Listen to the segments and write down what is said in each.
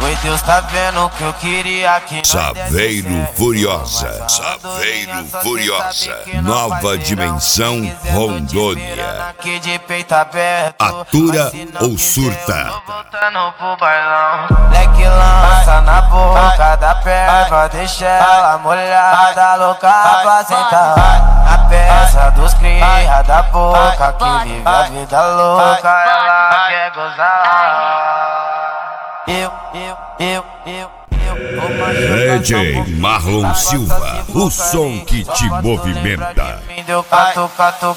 Oi, Deus tá vendo que eu queria que Saveiro Furiosa, Saveiro Furiosa, nova dimensão Rondônia. aqui de peito aberto. Atura ou surta? Voltando pro bailão. Leque lança na boca da perna, deixa ela molhada, louca pra sentar. A peça dos cria da boca, que vive a vida louca, ela quer gozar. DJ Marlon Silva, o som que te movimenta. Me deu catucando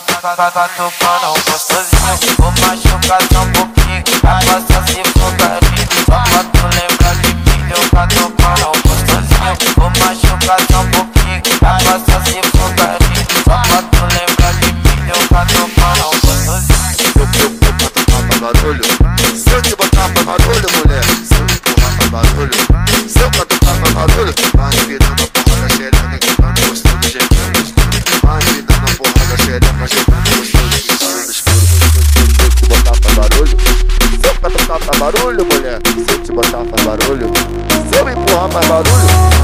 gostosinho. Vou machucar só um pouquinho, a costa se foca. Só pra tu lembrar de mim, deu catucando gostosinho. Vou machucar só um pouquinho, a costa se foca. Só pra tu lembrar de mim, deu catucando gostosinho. Se eu te botar pra barulho, mulher, se eu te empurrar pra barulho, se eu catucar pra barulho, vai virando a porra da xereca, quebrando gostoso, gemendo, vai virando a porra da xereca, gemendo gostoso, escuro. Se eu te botar pra barulho, se eu catucar pra barulho, mulher, se eu te botar pra barulho, se eu me empurrar pra barulho,